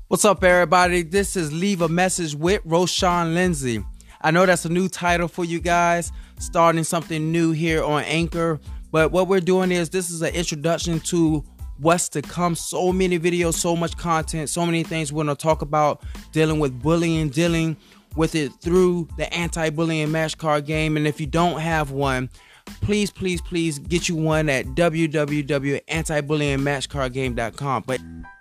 What's up, everybody? This is Leave a Message with Roshan Lindsay. I know that's a new title for you guys, starting something new here on Anchor. But what we're doing is this is an introduction to what's to come. So many videos, so much content, so many things we're going to talk about dealing with bullying, dealing with it through the anti-bullying match card game. And if you don't have one, please get you one at www.antibullyingmatchcardgame.com. But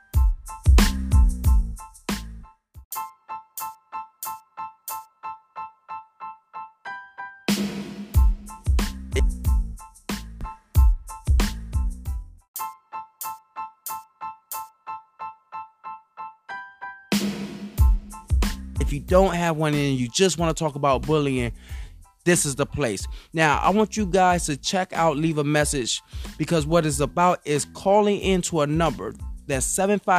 if you don't have one and you just want to talk about bullying, this is the place. Now, I want you guys to check out Leave a Message, because what it's about is calling into a number that's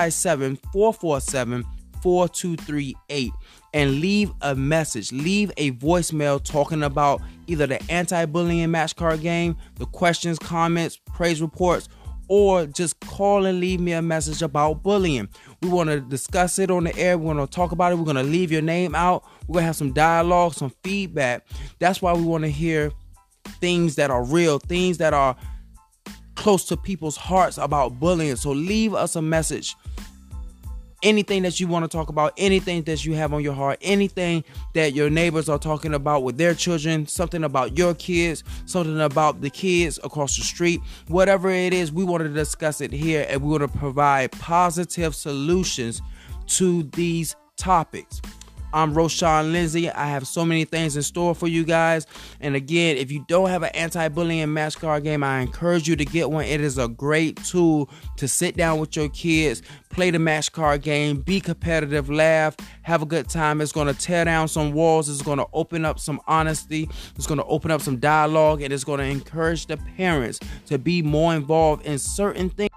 757-447-4238 and leave a message, leave a voicemail talking about either the anti-bullying match card game, the questions, comments, praise reports, or just call and leave me a message about bullying. We want to discuss it on the air. We want to talk about it. We're going to leave your name out. We're going to have some dialogue, some feedback. That's why we want to hear things that are real, things that are close to people's hearts about bullying. So leave us a message. Anything that you want to talk about, anything that you have on your heart, anything that your neighbors are talking about with their children, something about your kids, something about the kids across the street, whatever it is, we want to discuss it here, and we want to provide positive solutions to these topics. I'm Roshan Lindsay. I have so many things in store for you guys. And again, if you don't have an anti-bullying match card game, I encourage you to get one. It is a great tool to sit down with your kids, play the match card game, be competitive, laugh, have a good time. It's going to tear down some walls. It's going to open up some honesty. It's going to open up some dialogue, and it's going to encourage the parents to be more involved in certain things.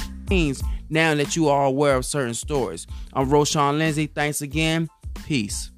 Now that you are aware of certain stories. I'm Roshan Lindsay. Thanks again. Peace.